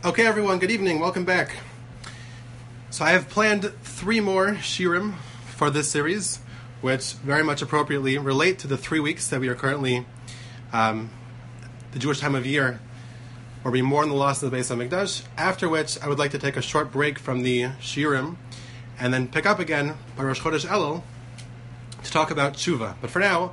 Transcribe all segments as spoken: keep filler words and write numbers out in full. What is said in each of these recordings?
Okay, everyone, good evening. Welcome back. So I have planned three more shirim for this series, which very much appropriately relate to the three weeks that we are currently, um, the Jewish time of year, where we mourn the loss of the Beis HaMikdash, after which I would like to take a short break from the shirim and then pick up again by Rosh Chodesh Elul to talk about tshuva. But for now,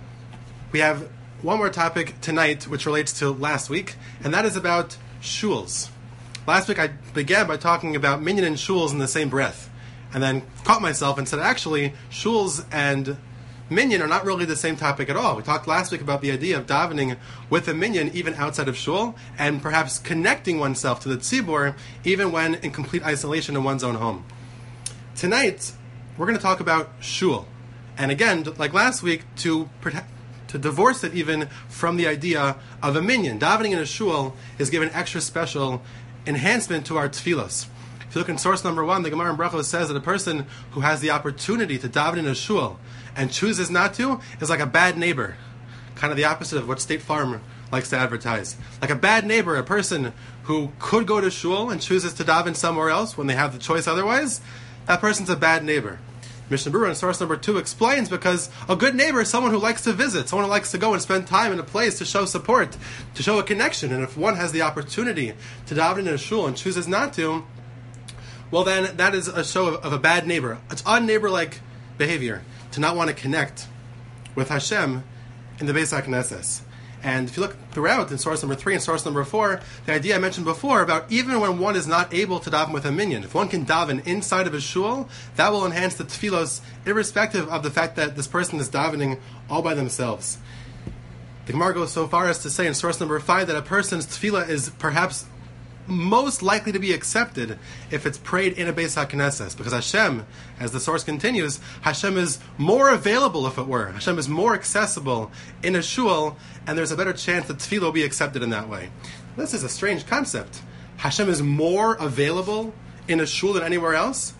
we have one more topic tonight which relates to last week, and that is about shuls. Last week I began by talking about minyan and shuls in the same breath, and then caught myself and said, actually, shuls and minyan are not really the same topic at all. We talked last week about the idea of davening with a minyan even outside of shul, and perhaps connecting oneself to the tzibur even when in complete isolation in one's own home. Tonight, we're going to talk about shul. And again, like last week, to to divorce it even from the idea of a minyan. Davening in a shul is given extra special enhancement to our tefillos. If you look in source number one, the Gemara in Brachos says that a person who has the opportunity to daven in a shul and chooses not to is like a bad neighbor. Kind of the opposite of what State Farm likes to advertise. Like a bad neighbor, a person who could go to shul and chooses to daven somewhere else when they have the choice otherwise, that person's a bad neighbor. Mishnah Berurah in source number two explains because a good neighbor is someone who likes to visit, someone who likes to go and spend time in a place to show support, to show a connection. And if one has the opportunity to daven in a shul and chooses not to, well then that is a show of, of a bad neighbor. It's un-neighbor-like behavior to not want to connect with Hashem in the Beis HaKnesses. And if you look throughout in source number three and source number four, the idea I mentioned before about even when one is not able to daven with a minyan, if one can daven inside of a shul, that will enhance the tefillos, irrespective of the fact that this person is davening all by themselves. The Gemara goes so far as to say in source number five that a person's tefillah is perhaps most likely to be accepted if it's prayed in a Beis HaKnesses, because Hashem, as the source continues, Hashem is more available, if it were. Hashem is more accessible in a shul, and there's a better chance that tefillah will be accepted in that way. This is a strange concept. Hashem is more available in a shul than anywhere else?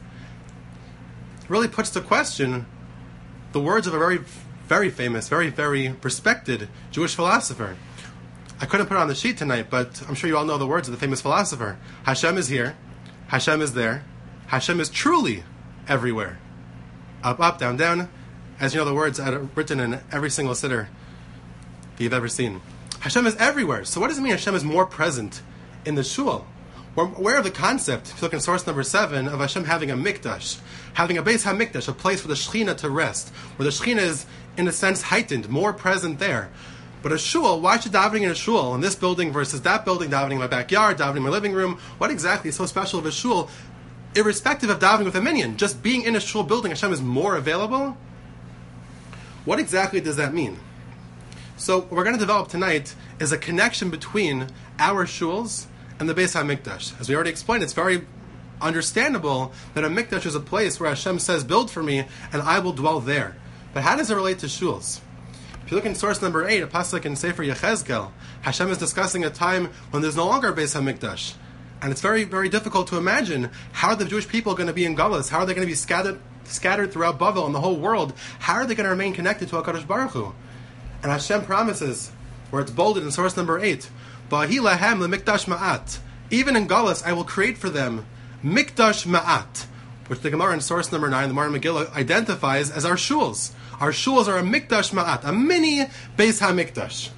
It really puts to question the words of a very, very famous, very, very respected Jewish philosopher. I couldn't put it on the sheet tonight, but I'm sure you all know the words of the famous philosopher. Hashem is here. Hashem is there. Hashem is truly everywhere. Up, up, down, down. As you know, the words are written in every single siddur that you've ever seen. Hashem is everywhere. So what does it mean Hashem is more present in the shul? We're aware of the concept, if you look in source number seven, of Hashem having a mikdash, having a Beis HaMikdash, a place for the Shekhinah to rest, where the Shekhinah is, in a sense, heightened, more present there. But a shul, why should davening in a shul, in this building versus that building, davening in my backyard, davening in my living room, what exactly is so special of a shul, irrespective of davening with a minyan? Just being in a shul building, Hashem is more available? What exactly does that mean? So what we're going to develop tonight is a connection between our shuls and the Beis HaMikdash. As we already explained, it's very understandable that a mikdash is a place where Hashem says, build for me, and I will dwell there. But how does it relate to shuls? If you look in source number eight, a pasuk in Sefer Yechezkel, Hashem is discussing a time when there's no longer a Beis HaMikdash. And it's very, very difficult to imagine how are the Jewish people going to be in Galus? How are they going to be scattered scattered throughout Bavel and the whole world? How are they going to remain connected to HaKadosh Baruch Hu? And Hashem promises, where it's bolded in source number eight, Ba'ahi lahem le'mikdash ma'at. Even in Galus, I will create for them mikdash ma'at, which the Gemara in source number nine, the Mar Megillah, identifies as our shuls. Our shuls are a mikdash ma'at, a mini Beis HaMikdash.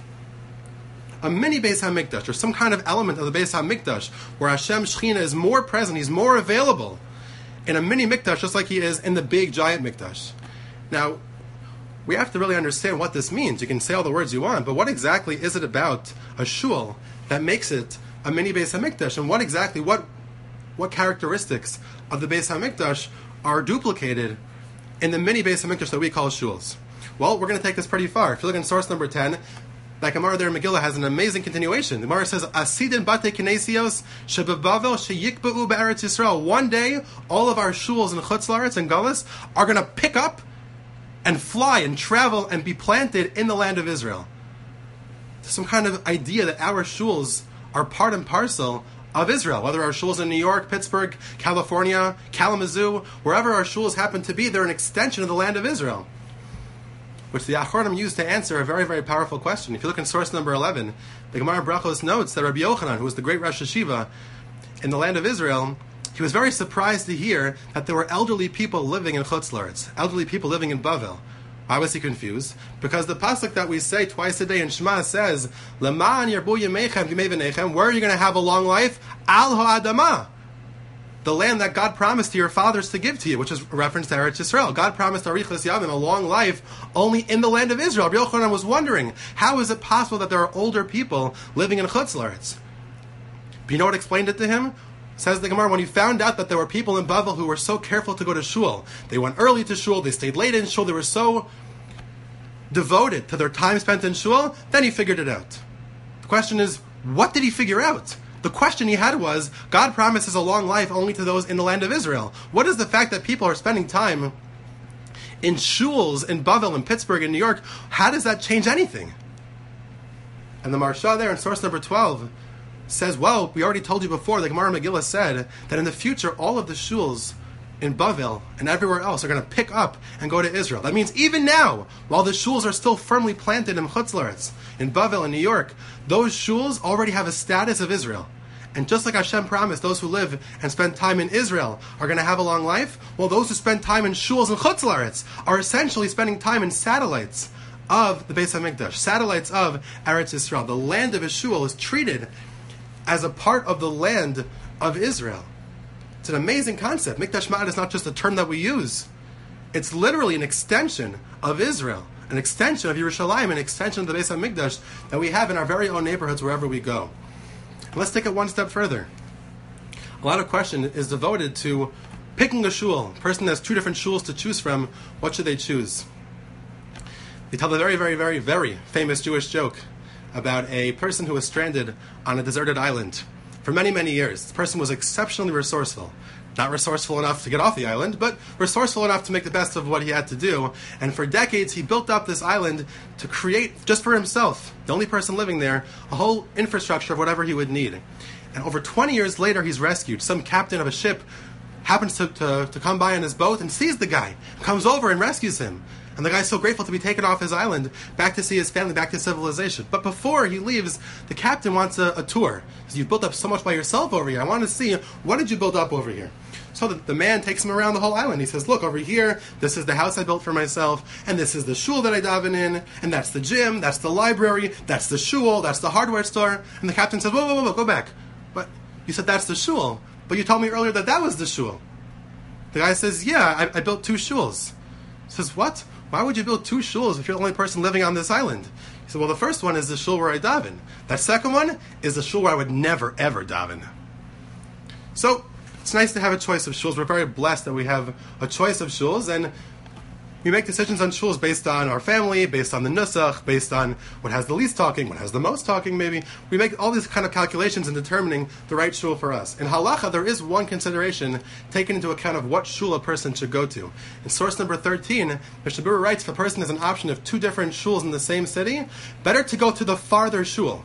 A mini Beis HaMikdash, or some kind of element of the Beis HaMikdash, where Hashem Shekhinah is more present, He's more available in a mini mikdash, just like He is in the big giant mikdash. Now, we have to really understand what this means. You can say all the words you want, but what exactly is it about a shul that makes it a mini Beis HaMikdash? And what exactly, what what characteristics of the Beis HaMikdash are duplicated in the mini Beis HaMikdash that we call shuls? Well, we're going to take this pretty far. If you look in source number ten, that Gemara there in Megillah has an amazing continuation. The Gemara says, Asidin bate kinesios shebebavel sheyikba'u be'eretz Yisrael. One day, all of our shuls in Chutz La'aretz and Galus are going to pick up and fly and travel and be planted in the land of Israel. There's some kind of idea that our shuls are part and parcel of Israel. Whether our shuls in New York, Pittsburgh, California, Kalamazoo, wherever our shuls happen to be, they're an extension of the land of Israel. which the Achronim used to answer a very, very powerful question. If you look in source number eleven, the Gemara Brachos notes that Rabbi Yochanan, who was the great Rosh Hashiva in the land of Israel, he was very surprised to hear that there were elderly people living in Chutz La'aretz, elderly people living in Bavel. Why was he confused? Because the pasuk that we say twice a day in Shema says, "Leman yarbu yameichem v'yimei v'nechem." Where are you going to have a long life? Al ha'adama, the land that God promised to your fathers to give to you, which is a reference to Eretz Yisrael. God promised Arichas Yamim, a long life, only in the land of Israel. Rabbi Yochanan was wondering, how is it possible that there are older people living in Chutz La'aretz? But you know what explained it to him? Says the Gemara, when he found out that there were people in Bavel who were so careful to go to shul, they went early to shul, they stayed late in shul, they were so devoted to their time spent in shul, then he figured it out. The question is, what did he figure out? The question he had was, God promises a long life only to those in the land of Israel. What is the fact that people are spending time in shuls in Bavel, in Pittsburgh, in New York? How does that change anything? And the Marsha there in source number twelve says, well, we already told you before, the Gemara Megillah said that in the future all of the shuls in Bavel and everywhere else are going to pick up and go to Israel. That means even now, while the shuls are still firmly planted in Chutz La'aretz, in Bavel and New York, those shuls already have a status of Israel. And just like Hashem promised, those who live and spend time in Israel are going to have a long life, well, those who spend time in shuls in Chutz La'aretz are essentially spending time in satellites of the Beis HaMikdash, satellites of Eretz Yisrael. The land of Yeshua is treated as a part of the land of Israel. It's an amazing concept. Mikdash Ma'at is not just a term that we use. It's literally an extension of Israel, an extension of Yerushalayim, an extension of the Beis HaMikdash that we have in our very own neighborhoods wherever we go. And let's take it one step further. A lot of question is devoted to picking a shul. A person has two different shuls to choose from. What should they choose? They tell the very, very, very, very famous Jewish joke about a person who was stranded on a deserted island for many, many years. This person was exceptionally resourceful. Not resourceful enough to get off the island, but resourceful enough to make the best of what he had to do. And for decades, he built up this island to create, just for himself, the only person living there, a whole infrastructure of whatever he would need. And over twenty years later, he's rescued. Some captain of a ship happens to, to, to come by on his boat and sees the guy, comes over and rescues him. And the guy's so grateful to be taken off his island, back to see his family, back to civilization. But before he leaves, the captain wants a, a tour. He says, you've built up so much by yourself over here. I want to see, what did you build up over here? So the, the man takes him around the whole island. He says, look, over here, this is the house I built for myself, and this is the shul that I daven in, and that's the gym, that's the library, that's the shul, that's the hardware store. And the captain says, whoa, whoa, whoa, whoa, go back. But you said that's the shul, but you told me earlier that that was the shul. The guy says, yeah, I, I built two shuls. He says, what? Why would you build two shuls if you're the only person living on this island? He said, well, the first one is the shul where I daven. That second one is the shul where I would never, ever daven. So, it's nice to have a choice of shuls. We're very blessed that we have a choice of shuls, and we make decisions on shuls based on our family, based on the nusach, based on what has the least talking, what has the most talking maybe. We make all these kind of calculations in determining the right shul for us. In halacha, there is one consideration taken into account of what shul a person should go to. In source number thirteen, Mishnah Berurah writes, if a person has an option of two different shuls in the same city, better to go to the farther shul.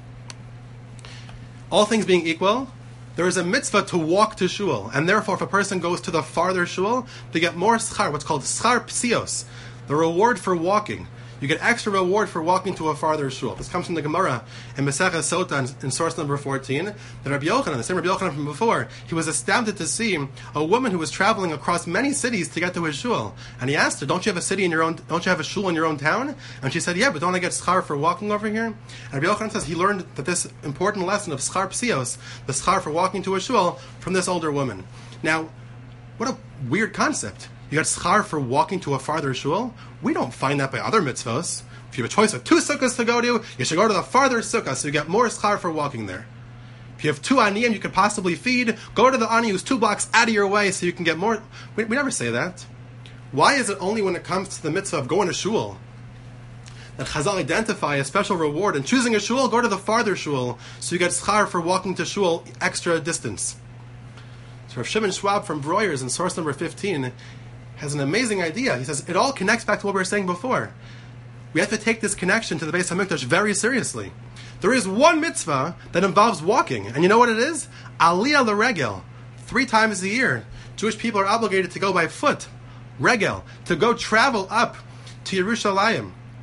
All things being equal, there is a mitzvah to walk to shul, and therefore if a person goes to the farther shul, they get more schar, what's called schar psios, the reward for walking. You get extra reward for walking to a farther shul. This comes from the Gemara in Masechah Sotah in source number fourteen. That Rabbi Yochanan, the same Rabbi Yochanan from before, he was astounded to see a woman who was traveling across many cities to get to his shul. And he asked her, "Don't you have a city in your own? Don't you have a shul in your own town?" And she said, "Yeah, but don't I get schar for walking over here?" And Rabbi Yochanan says he learned that this important lesson of schar psios, the schar for walking to a shul, from this older woman. Now, what a weird concept. You got schar for walking to a farther shul? We don't find that by other mitzvahs. If you have a choice of two sukkahs to go to, you should go to the farther sukkah, so you get more schar for walking there. If you have two aniyim you could possibly feed, go to the ani who's two blocks out of your way so you can get more. We, we never say that. Why is it only when it comes to the mitzvah of going to shul that Chazal identify a special reward in choosing a shul? Go to the farther shul, so you get schar for walking to shul extra distance. So Rav Shimon Schwab from Breuer's in source number fifteen has an amazing idea. He says, it all connects back to what we were saying before. We have to take this connection to the Beis HaMikdash very seriously. There is one mitzvah that involves walking, and you know what it is? Aliyah l'regel. Three times a year, Jewish people are obligated to go by foot, regel, to go travel up to Yerushalayim.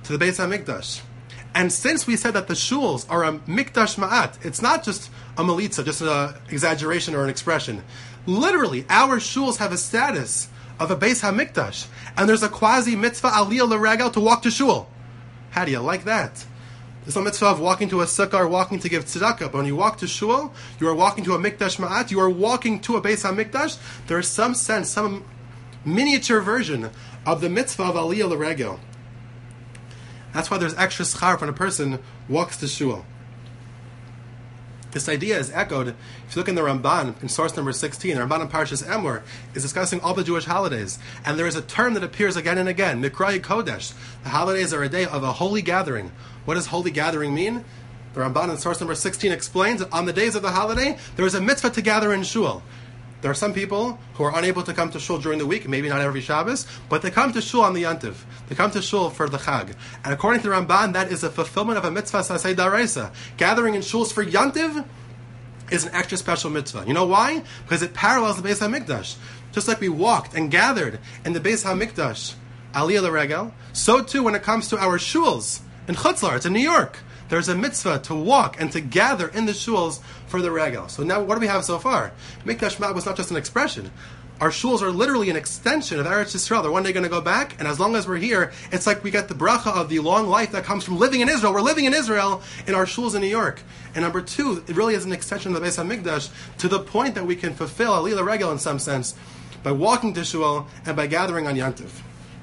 to the Beis HaMikdash. And since we said that the shuls are a mikdash ma'at, it's not just a melitza, just an exaggeration or an expression. Literally, our shuls have a status of a Beis HaMikdash, and there's a quasi mitzvah aliyah l'regel to walk to shul. How do you like that? There's no mitzvah of walking to a sukkah or walking to give tzedakah, but when you walk to shul, you are walking to a mikdash ma'at, you are walking to a Beis HaMikdash. There is some sense, some miniature version of the mitzvah of aliyah l'regel. That's why there's extra schar when a person walks to shul. This idea is echoed, if you look in the Ramban, in source number sixteen, the Ramban in Parshas Emor is discussing all the Jewish holidays. And there is a term that appears again and again, Mikrai Kodesh. The holidays are a day of a holy gathering. What does holy gathering mean? The Ramban in source number sixteen explains that on the days of the holiday, there is a mitzvah to gather in shul. There are some people who are unable to come to shul during the week, maybe not every Shabbos, but they come to shul on the Yantiv. They come to shul for the Chag. And according to the Ramban, that is a fulfillment of a mitzvah sasei daraisa. Gathering in shuls for Yantiv is an extra special mitzvah. You know why? Because it parallels the Beis HaMikdash. Just like we walked and gathered in the Beis HaMikdash, aliyah l'regel, so too when it comes to our shuls in Chutz La'aretz, in New York, there's a mitzvah to walk and to gather in the shuls for the regel. So now, what do we have so far? Mikdash Ma'at was not just an expression. Our shuls are literally an extension of Eretz Yisrael. They're one day going to go back, and as long as we're here, it's like we get the bracha of the long life that comes from living in Israel. We're living in Israel in our shuls in New York. And number two, it really is an extension of the Beis HaMikdash to the point that we can fulfill aliyah l'regel in some sense by walking to shul and by gathering on Yantiv.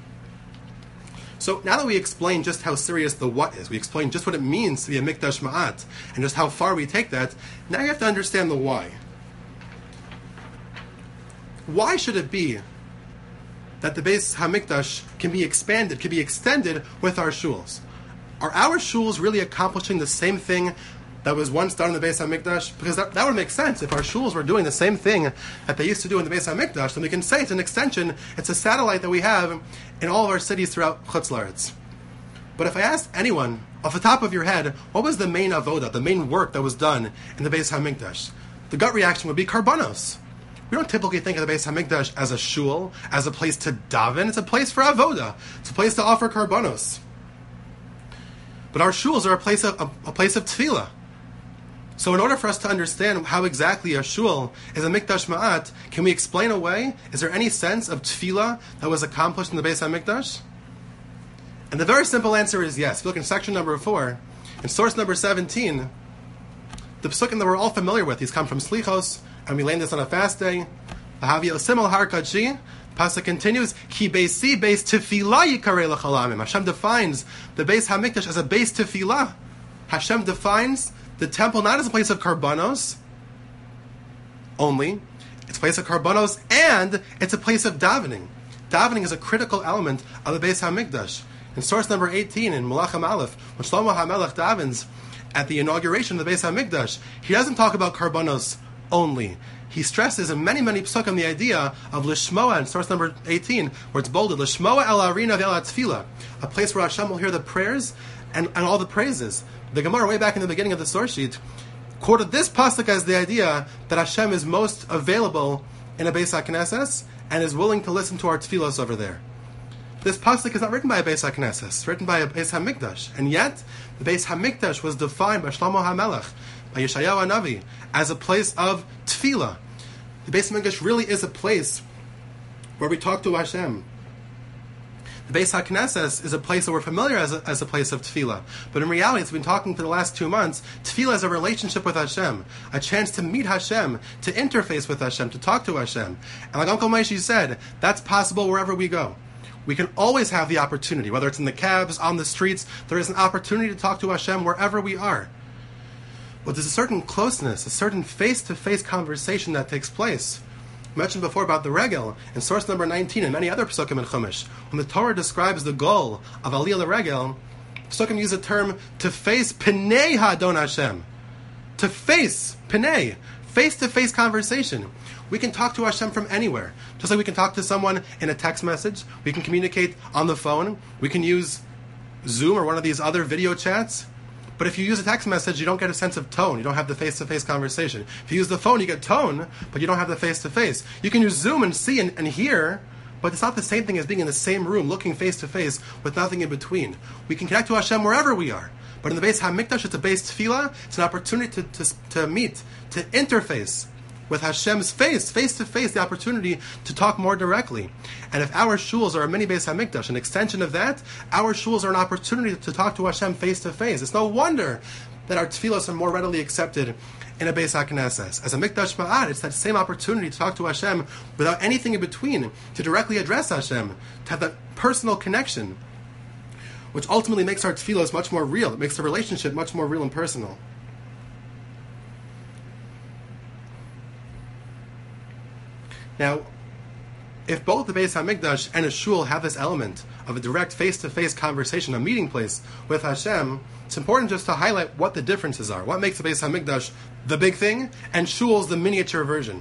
So now that we explained just how serious the what is, we explained just what it means to be a Mikdash Ma'at, and just how far we take that, now you have to understand the why. Why should it be that the Beis HaMikdash can be expanded, can be extended with our shuls? Are our shuls really accomplishing the same thing that was once done in the Beis HaMikdash? Because that, that would make sense. If our shuls were doing the same thing that they used to do in the Beis HaMikdash, then we can say it's an extension, it's a satellite that we have in all of our cities throughout Chutz La'aretz. But if I asked anyone, off the top of your head, what was the main avoda, the main work that was done in the Beis HaMikdash? The gut reaction would be karbanos. We don't typically think of the Beis HaMikdash as a shul, as a place to daven. It's a place for avoda. It's a place to offer karbanos. But our shuls are a place of a, a place of tefillah. So in order for us to understand how exactly a shul is a mikdash ma'at, can we explain away, is there any sense of tefillah that was accomplished in the Beis HaMikdash? And the very simple answer is yes. If you look in section number four, in source number seventeen, the psukim that we're all familiar with, these come from Slichos, and we learn this on a fast day. Hashem continues, Ki beisi beis tefillah yikarei l'chalamim. Hashem defines the Beis HaMikdash as a beis tefillah. Hashem defines the temple not as a place of karbanos only, it's a place of karbanos, and it's a place of davening. Davening is a critical element of the Beis HaMikdash. In source number eighteen, in Melachim Aleph, when Shlomo HaMelech davens at the inauguration of the Beis HaMikdash, he doesn't talk about karbanos only. He stresses in many, many psukim the idea of Lishmoa in source number eighteen, where it's bolded, Lishmoa el arina ve'el tefillah, a place where Hashem will hear the prayers and, and all the praises. The Gemara, way back in the beginning of the source sheet, quoted this pasuk as the idea that Hashem is most available in a Beis HaKnesses and is willing to listen to our tefillos over there. This pasuk is not written by a Beis HaKnesses, it's written by a Beis HaMikdash. And yet, the Beis HaMikdash was defined by Shlomo HaMelech, by Yeshayahu HaNavi, as a place of tefillah. The Beis HaMikdash really is a place where we talk to Hashem. The Beis HaKnesses is a place that we're familiar as a, as a place of tefillah. But in reality, as we've been talking for the last two months, tefillah is a relationship with Hashem, a chance to meet Hashem, to interface with Hashem, to talk to Hashem. And like Uncle Maishi said, that's possible wherever we go. We can always have the opportunity, whether it's in the cabs, on the streets, there is an opportunity to talk to Hashem wherever we are. Well, there's a certain closeness, a certain face-to-face conversation that takes place. I mentioned before about the regel in source number nineteen and many other psukim in Chumash. When the Torah describes the goal of aliyah l'regel, psukim use the term to face Pnei Hadon Hashem. To face, Pnei, face-to-face conversation. We can talk to Hashem from anywhere. Just like we can talk to someone in a text message, we can communicate on the phone, we can use Zoom or one of these other video chats. But if you use a text message, you don't get a sense of tone. You don't have the face-to-face conversation. If you use the phone, you get tone, but you don't have the face-to-face. You can use Zoom and see and, and hear, but it's not the same thing as being in the same room, looking face to face, with nothing in between. We can connect to Hashem wherever we are. But in the Beis HaMikdash, it's a Beis Tefillah. It's an opportunity to, to, to meet, to interface with Hashem's face, face to face, the opportunity to talk more directly. And if our shuls are a mini Beis HaMikdash, an extension of that, our shuls are an opportunity to talk to Hashem face to face. It's no wonder that our tefillos are more readily accepted in a Beis HaKnesses. As a Mikdash Ma'at, it's that same opportunity to talk to Hashem without anything in between, to directly address Hashem, to have that personal connection, which ultimately makes our tefillos much more real. It makes the relationship much more real and personal. Now, if both the Beis HaMikdash and a shul have this element of a direct face-to-face conversation, a meeting place with Hashem, it's important just to highlight what the differences are. What makes the Beis HaMikdash the big thing, and shul's the miniature version.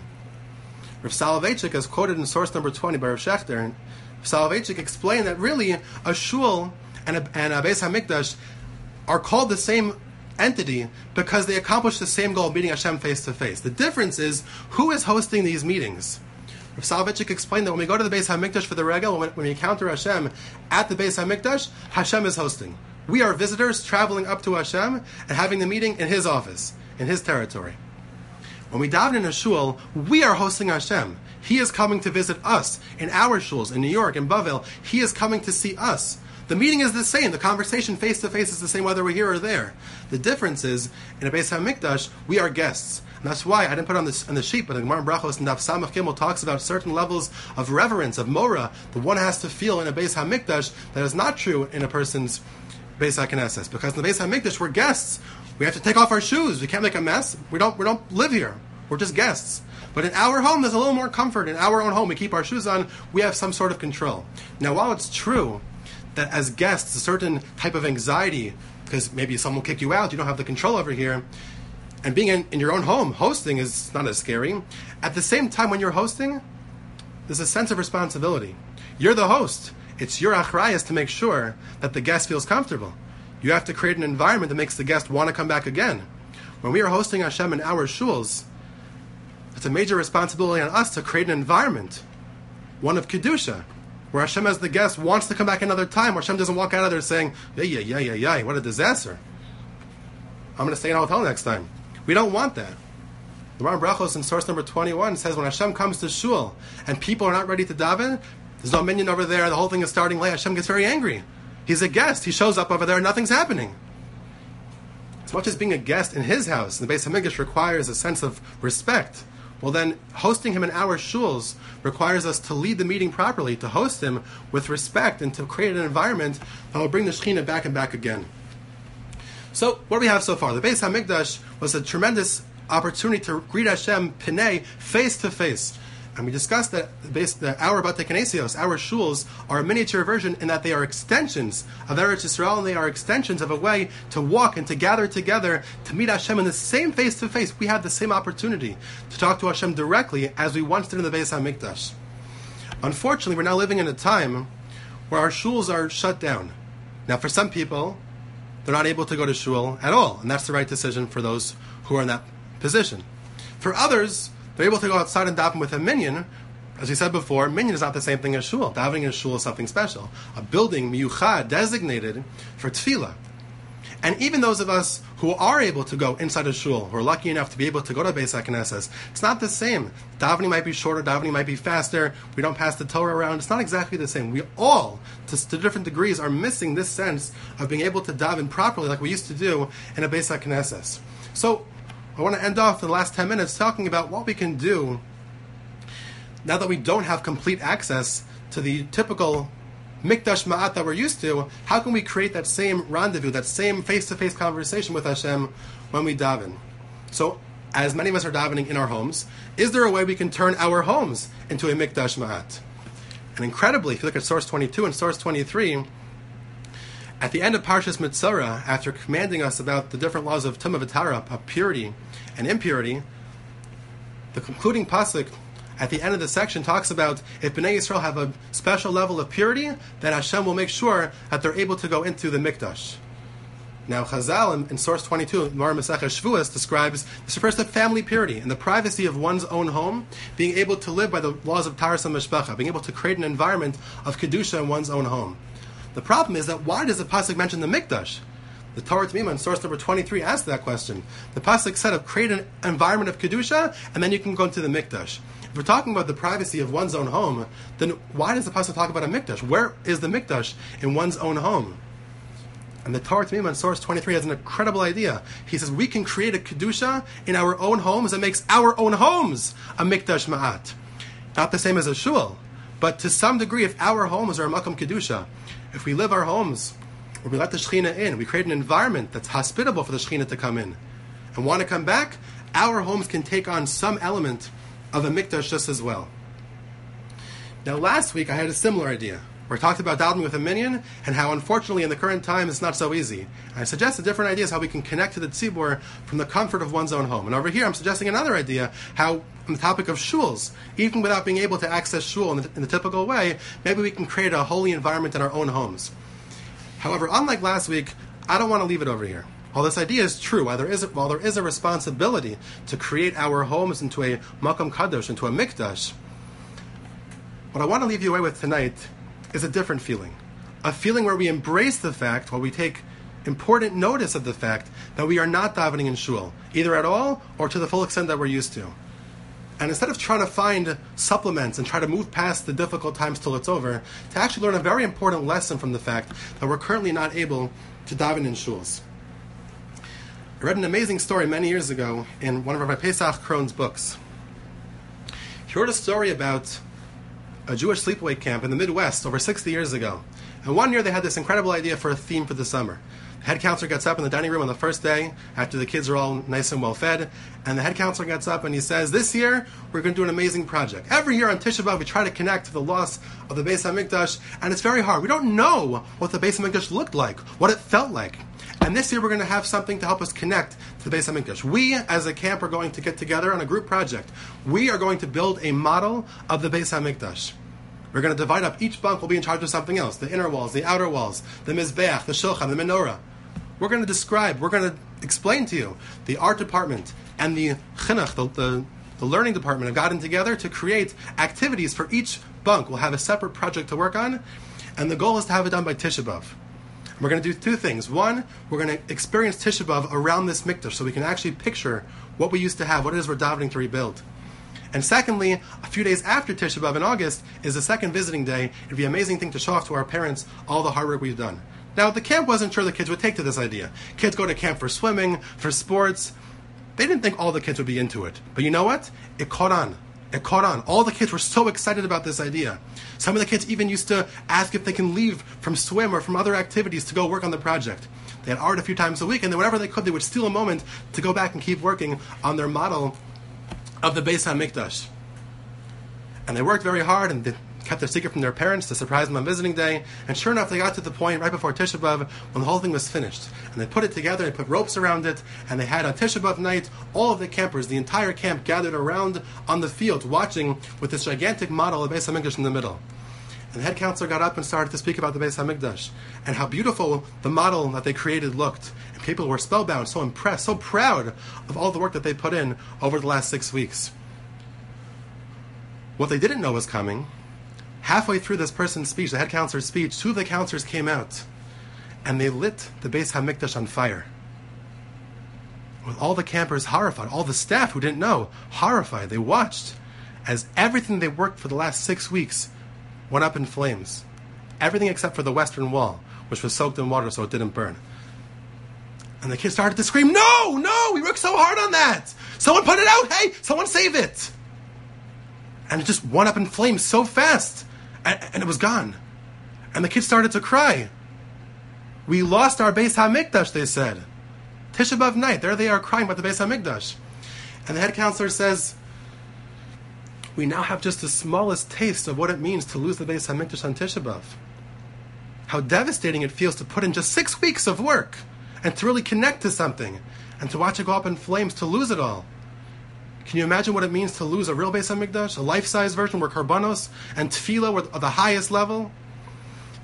Rav Soloveitchik, as quoted in source number twenty by Rav Shechter, Rav Soloveitchik explained that really a shul and a, and a Beis HaMikdash are called the same entity because they accomplish the same goal of meeting Hashem face-to-face. The difference is who is hosting these meetings. Rav Soloveitchik explained that when we go to the Beis HaMikdash for the regel, when, when we encounter Hashem at the Beis HaMikdash, Hashem is hosting. We are visitors traveling up to Hashem and having the meeting in His office, in His territory. When we daven in a shul, we are hosting Hashem. He is coming to visit us in our shuls, in New York, in Bavel. He is coming to see us. The meeting is the same. The conversation face-to-face is the same whether we're here or there. The difference is, in a Beis HaMikdash, we are guests. And that's why I didn't put it on, this, on the sheet, but the Gemara in Brachos and Daf Samach Gimel talks about certain levels of reverence, of mora, that one has to feel in a Beis HaMikdash that is not true in a person's Beis HaKnesses. Because in the Beis HaMikdash, we're guests. We have to take off our shoes. We can't make a mess. We don't, we don't live here. We're just guests. But in our home, there's a little more comfort. In our own home, we keep our shoes on. We have some sort of control. Now, while it's true that as guests, a certain type of anxiety, because maybe someone will kick you out, you don't have the control over here, and being in, in your own home, hosting is not as scary. At the same time, when you're hosting, there's a sense of responsibility. You're the host. It's your achrayas to make sure that the guest feels comfortable. You have to create an environment that makes the guest want to come back again. When we are hosting Hashem in our shuls, it's a major responsibility on us to create an environment, one of Kedusha, where Hashem as the guest wants to come back another time, where Hashem doesn't walk out of there saying, yeah, yeah, yeah, yeah, yeah, what a disaster. I'm going to stay in a hotel next time. We don't want that. The Gemara in Brachos in source number twenty-one says when Hashem comes to shul and people are not ready to daven, there's no minion over there, the whole thing is starting late, Hashem gets very angry. He's a guest. He shows up over there and nothing's happening. As much as being a guest in His house, the Beis HaMikdash requires a sense of respect, well then, hosting Him in our shuls requires us to lead the meeting properly, to host Him with respect, and to create an environment that will bring the Shekhinah back and back again. So, what do we have so far? The Beis HaMikdash was a tremendous opportunity to greet Hashem Pinei, face to face. And we discussed that the base, the, our Batei Knesios, our shuls, are a miniature version in that they are extensions of Eretz Yisrael, and they are extensions of a way to walk and to gather together to meet Hashem in the same face-to-face. We have the same opportunity to talk to Hashem directly as we once did in the Beis HaMikdash. Unfortunately, we're now living in a time where our shuls are shut down. Now, for some people, they're not able to go to shul at all, and that's the right decision for those who are in that position. For others, they're able to go outside and daven with a minyan. As we said before, minyan is not the same thing as shul. Davening in shul is something special. A building, miyuchad, designated for tefillah. And even those of us who are able to go inside a shul, who are lucky enough to be able to go to Beis HaKnesses, it's not the same. Davening might be shorter, davening might be faster, we don't pass the Torah around, it's not exactly the same. We all, to, to different degrees, are missing this sense of being able to daven properly like we used to do in a Beis HaKnesses. So, I want to end off the last ten minutes talking about what we can do now that we don't have complete access to the typical Mikdash Ma'at that we're used to. How can we create that same rendezvous, that same face-to-face conversation with Hashem when we daven? So, as many of us are davening in our homes, is there a way we can turn our homes into a Mikdash Ma'at? And incredibly, if you look at source twenty-two and source twenty-three, at the end of Parshas Mitzorah, after commanding us about the different laws of Tumah V'Tara, of purity and impurity, the concluding pasuk at the end of the section talks about if Bnei Yisrael have a special level of purity, then Hashem will make sure that they're able to go into the Mikdash. Now, Chazal in, in source twenty-two, Gemara Maseches Shavuos, describes this refers to family purity and the privacy of one's own home, being able to live by the laws of Taras HaMishpacha, being able to create an environment of Kedusha in one's own home. The problem is that why does the pasuk mention the Mikdash? The Torah T'mima in source number twenty-three asked that question. The pasuk said, of create an environment of Kedusha, and then you can go into the Mikdash. If we're talking about the privacy of one's own home, then why does the pasuk talk about a Mikdash? Where is the Mikdash in one's own home? And the Torah T'mima in source twenty-three has an incredible idea. He says we can create a Kedusha in our own homes that makes our own homes a Mikdash Ma'at. Not the same as a shul, but to some degree, if our homes are a Makom Kedusha, if we live our homes where we let the Shekhinah in, we create an environment that's hospitable for the Shekhinah to come in and want to come back, our homes can take on some element of a Mikdash just as well. Now last week I had a similar idea, where I talked about davening with a minyan, and how unfortunately in the current time it's not so easy. And I suggested different ideas how we can connect to the tzibur from the comfort of one's own home. And over here I'm suggesting another idea, how on the topic of shuls, even without being able to access shul in the, in the typical way, maybe we can create a holy environment in our own homes. However, unlike last week, I don't want to leave it over here. While this idea is true, while there is a, while there is a responsibility to create our homes into a Makom Kadosh, into a Mikdash, what I want to leave you away with tonight is a different feeling. A feeling where we embrace the fact, while we take important notice of the fact that we are not davening in shul, either at all or to the full extent that we're used to. And instead of trying to find supplements and try to move past the difficult times till it's over, to actually learn a very important lesson from the fact that we're currently not able to daven in shuls. I read an amazing story many years ago in one of Rabbi Pesach Kron's books. He wrote a story about a Jewish sleepaway camp in the Midwest over sixty years ago. And one year they had this incredible idea for a theme for the summer. The head counselor gets up in the dining room on the first day, after the kids are all nice and well fed, and the head counselor gets up and he says, this year we're going to do an amazing project. Every year on Tisha B'Av we try to connect to the loss of the Beis HaMikdash, and it's very hard. We don't know what the Beis HaMikdash looked like, what it felt like. And this year we're going to have something to help us connect to the Beis HaMikdash. We, as a camp, are going to get together on a group project. We are going to build a model of the Beis HaMikdash. We're going to divide up. Each bunk will be in charge of something else. The inner walls, the outer walls, the Mizbeach, the Shulchan, the Menorah. We're going to describe, we're going to explain to you the art department and the Chinuch, the, the, the learning department have gotten together to create activities for each bunk. We'll have a separate project to work on, and the goal is to have it done by Tisha B'Av. We're going to do two things. One, we're going to experience Tisha B'Av around this mikdash so we can actually picture what we used to have, what it is we're davening to rebuild. And secondly, a few days after Tisha B'Av in August is the second visiting day. It'd be an amazing thing to show off to our parents all the hard work we've done. Now, the camp wasn't sure the kids would take to this idea. Kids go to camp for swimming, for sports. They didn't think all the kids would be into it. But you know what? It caught on. It caught on. All the kids were so excited about this idea. Some of the kids even used to ask if they can leave from swim or from other activities to go work on the project. They had art a few times a week, and then whenever they could, they would steal a moment to go back and keep working on their model of the Beis HaMikdash. And they worked very hard, and they kept their secret from their parents to surprise them on visiting day. And sure enough, they got to the point right before Tisha B'Av when the whole thing was finished. And they put it together, they put ropes around it, and they had on Tisha B'Av night, all of the campers, the entire camp gathered around on the field, watching with this gigantic model of Beis HaMikdash in the middle. And the head counselor got up and started to speak about the Beis HaMikdash and how beautiful the model that they created looked. And people were spellbound, so impressed, so proud of all the work that they put in over the last six weeks. What they didn't know was coming. Halfway through this person's speech, the head counselor's speech, two of the counselors came out and they lit the Beis HaMikdash on fire. With all the campers horrified, all the staff who didn't know, horrified, they watched as everything they worked for the last six weeks went up in flames. Everything except for the western wall, which was soaked in water so it didn't burn. And the kids started to scream, no, no, we worked so hard on that. Someone put it out, hey, someone save it. And it just went up in flames so fast. And, and it was gone. And the kids started to cry. We lost our Beis HaMikdash, they said. Tisha B'Av night, there they are crying about the Beis HaMikdash. And the head counselor says, we now have just the smallest taste of what it means to lose the Beis HaMikdash on Tisha B'Av. How devastating it feels to put in just six weeks of work and to really connect to something and to watch it go up in flames, to lose it all. Can you imagine what it means to lose a real Beis HaMikdash, a life-size version where Karbanos and Tefillah were at the highest level?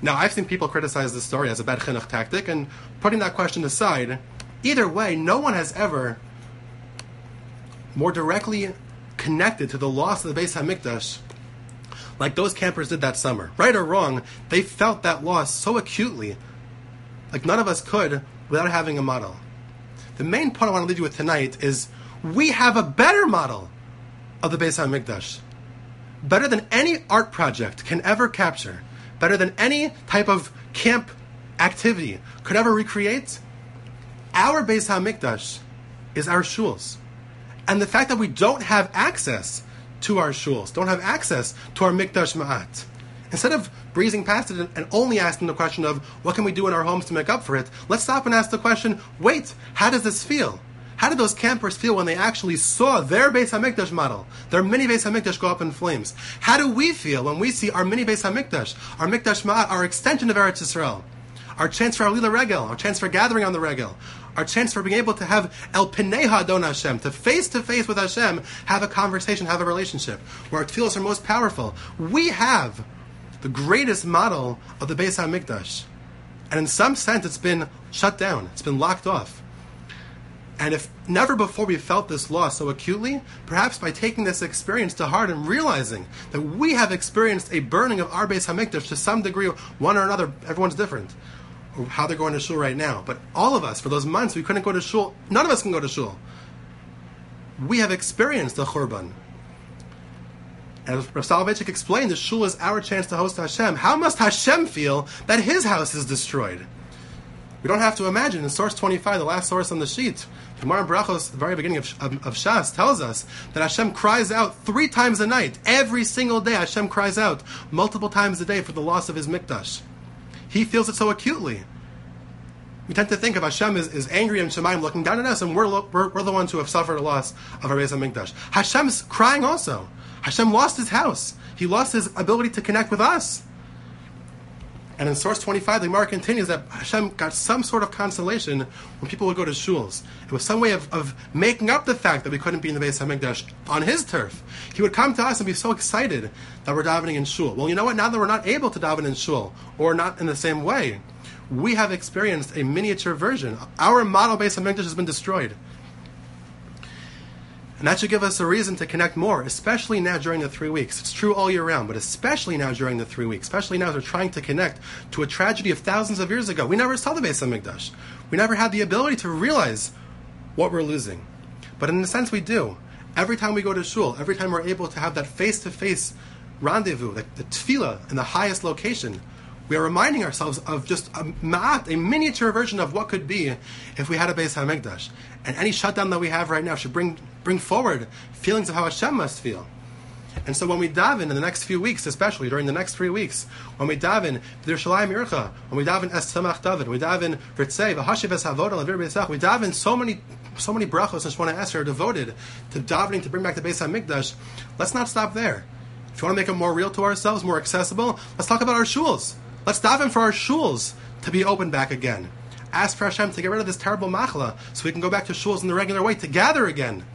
Now, I've seen people criticize this story as a bad chinuch tactic, and putting that question aside, either way, no one has ever more directly connected to the loss of the Beis HaMikdash like those campers did that summer. Right or wrong, they felt that loss so acutely, like none of us could without having a model. The main point I want to leave you with tonight is we have a better model of the Beis HaMikdash. Better than any art project can ever capture. Better than any type of camp activity could ever recreate. Our Beis HaMikdash is our shuls. And the fact that we don't have access to our shuls, don't have access to our Mikdash Ma'at, instead of breezing past it and only asking the question of what can we do in our homes to make up for it, let's stop and ask the question, wait, how does this feel? How did those campers feel when they actually saw their Beis HaMikdash model, their mini Beis HaMikdash go up in flames? How do we feel when we see our mini Beis HaMikdash, our Mikdash Ma'at, our extension of Eretz Yisrael, our chance for our Lila Regel, our chance for gathering on the Regel, our chance for being able to have El Pinei Hadon Hashem, to face to face with Hashem, have a conversation, have a relationship, where our tefillos are most powerful? We have the greatest model of the Beis HaMikdash. And in some sense, it's been shut down. It's been locked off. And if never before we felt this loss so acutely, perhaps by taking this experience to heart and realizing that we have experienced a burning of our Beis HaMikdash to some degree, one or another, everyone's different, or how they're going to shul right now. But all of us, for those months we couldn't go to shul, none of us can go to shul. We have experienced the Churban. As Rav Soloveitchik explained, the shul is our chance to host Hashem. How must Hashem feel that his house is destroyed? We don't have to imagine. In source twenty-five, the last source on the sheet, Gemara Brachos, the very beginning of, of, of Shas, tells us that Hashem cries out three times a night. Every single day Hashem cries out multiple times a day for the loss of his Mikdash. He feels it so acutely. We tend to think of Hashem as, as angry and Shemaim looking down at us, and we're, we're, we're the ones who have suffered a loss of our Beis HaMikdash. Hashem's crying also. Hashem lost his house. He lost his ability to connect with us. And in source twenty-five, the Gemara continues that Hashem got some sort of consolation when people would go to shuls. It was some way of, of making up the fact that we couldn't be in the Beis HaMikdash on his turf. He would come to us and be so excited that we're davening in shul. Well, you know what? Now that we're not able to daven in shul, or not in the same way, we have experienced a miniature version. Our model Beis HaMikdash has been destroyed. And that should give us a reason to connect more, especially now during the three weeks. It's true all year round, but especially now during the three weeks. Especially now as we're trying to connect to a tragedy of thousands of years ago. We never saw the Beis HaMikdash. We never had the ability to realize what we're losing. But in a sense we do. Every time we go to shul, every time we're able to have that face-to-face rendezvous, the, the tefillah in the highest location, we are reminding ourselves of just a ma'at, a miniature version of what could be if we had a Beis HaMikdash. And any shutdown that we have right now should bring bring forward feelings of how Hashem must feel. And so when we daven in the next few weeks, especially during the next three weeks, when we daven V'Yerushalayim Ircha, when we daven Es Tzemach David, we daven Ritzei, V'Hashiv Es Havoda, L'Vir B'Yisach, we daven so many so many brachos and Shemona Esrei are devoted to davening to bring back the Beis HaMikdash. Let's not stop there. If you want to make it more real to ourselves, more accessible, let's talk about our shuls. Let's daven for our shuls to be open back again. Ask for Hashem to get rid of this terrible machla so we can go back to shuls in the regular way, to gather again.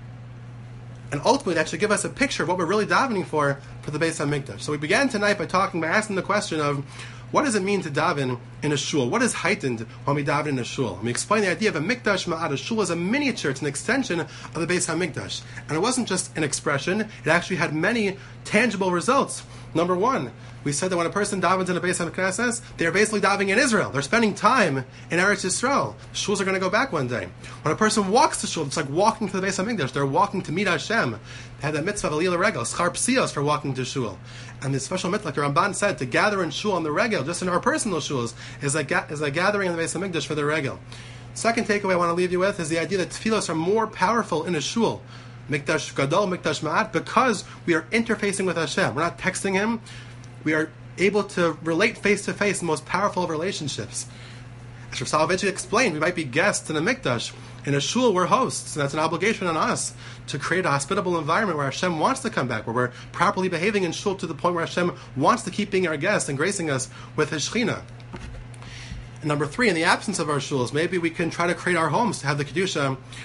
And ultimately, that should give us a picture of what we're really davening for, for the Beis HaMikdash. So we began tonight by talking, by asking the question of, what does it mean to daven in a shul? What is heightened when we daven in a shul? And we explained the idea of a mikdash ma'at. A shul is a miniature, it's an extension of the Beis HaMikdash. And it wasn't just an expression, it actually had many tangible results. Number one, we said that when a person davens in a Beis HaMikdash, they're basically davening in Israel. They're spending time in Eretz Yisrael. Shuls are going to go back one day. When a person walks to shul, it's like walking to the Beis HaMikdash. They're walking to meet Hashem. They had that mitzvah of Aliyah Regel, schar psios for walking to shul. And the special mitzvah, like the Ramban said, to gather in shul on the regel, just in our personal shuls, is like, is like gathering in the Beis HaMikdash for the regel. Second takeaway I want to leave you with is the idea that tefillos are more powerful in a shul, mikdash gadol, mikdash ma'at, because we are interfacing with Hashem. We're not texting Him. We are able to relate face to face in the most powerful of relationships. As Rav Soloveitchik explained, we might be guests in a mikdash. In a shul, we're hosts, and that's an obligation on us to create a hospitable environment where Hashem wants to come back, where we're properly behaving in shul to the point where Hashem wants to keep being our guest and gracing us with His Shekhinah. And number three, in the absence of our shuls, maybe we can try to create our homes to have the Kedusha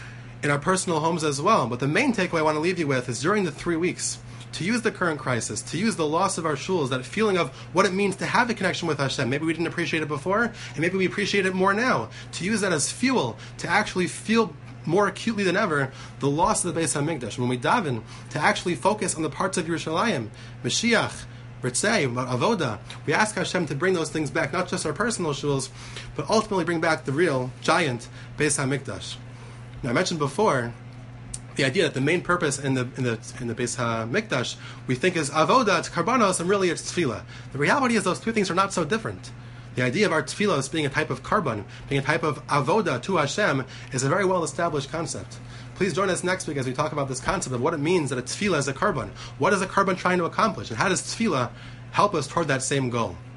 in our personal homes as well. But the main takeaway I want to leave you with is during the three weeks, to use the current crisis, to use the loss of our shuls, that feeling of what it means to have a connection with Hashem. Maybe we didn't appreciate it before, and maybe we appreciate it more now. To use that as fuel, to actually feel more acutely than ever the loss of the Beis HaMikdash. When we daven, to actually focus on the parts of Yerushalayim, Mashiach, Ritzei, Avoda, we ask Hashem to bring those things back, not just our personal shuls, but ultimately bring back the real, giant Beis HaMikdash. Now, I mentioned before the idea that the main purpose in the in the in the Beis HaMikdash we think is avoda, it's karbanos, and really it's tefillah. The reality is those two things are not so different. The idea of our tefillah being a type of karban, being a type of avoda to Hashem, is a very well established concept. Please join us next week as we talk about this concept of what it means that a tefillah is a karban. What is a karban trying to accomplish, and how does tefillah help us toward that same goal?